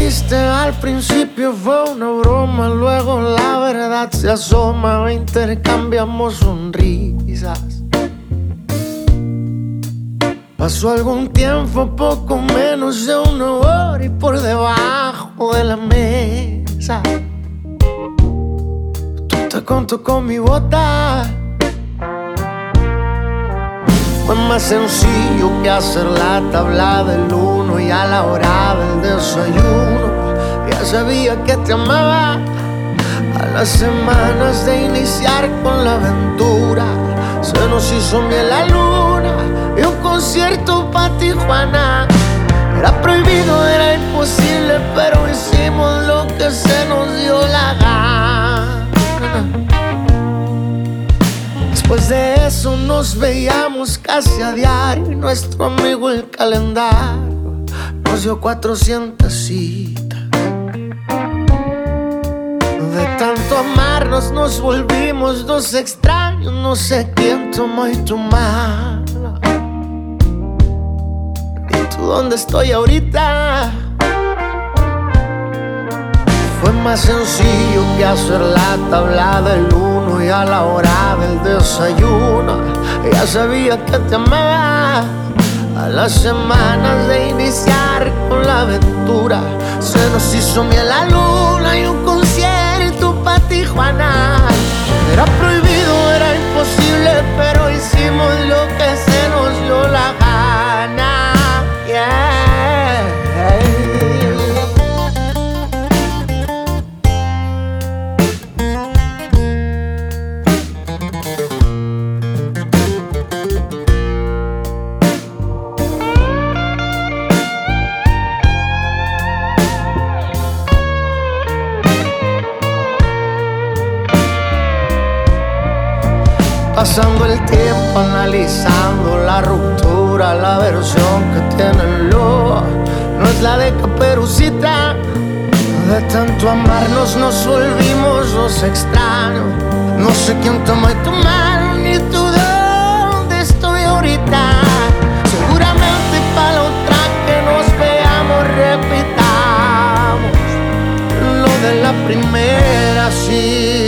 dijiste al principio fue una broma, luego la verdad se asoma, intercambiamos sonrisas. Pasó algún tiempo, poco menos de una hora, y por debajo de la mesa tú te contó con mi bota. Fue más sencillo que hacer la tabla del uno, y a la hora del desayuno ya sabía que te amaba. A las semanas de iniciar con la aventura se nos hizo miel la luna y un concierto pa' Tijuana. Era prohibido, era imposible, pero hicimos lo que se nos dio la gana. Después de eso nos veíamos casi a diario, y nuestro amigo el calendario nos dio 400 citas. De tanto amarnos nos volvimos dos extraños, no sé quién tomó y tu mano. ¿Y tú dónde estoy ahorita? Fue más sencillo que hacer la tabla del uno, y a la hora del desayuno ya sabía que te amaba. A las semanas de iniciar con la aventura se nos hizo miel la luna y un concierto pa' Tijuana. Era prohibido, era imposible, pero hicimos lo que se nos dio la gana. Pasando el tiempo analizando la ruptura, la versión que tiene el lobo no es la de Caperucita. De tanto amarnos nos volvimos dos extraños, no sé quién tomó tu mano ni tú dónde estoy ahorita. Seguramente para la otra que nos veamos repitamos lo de la primera cita.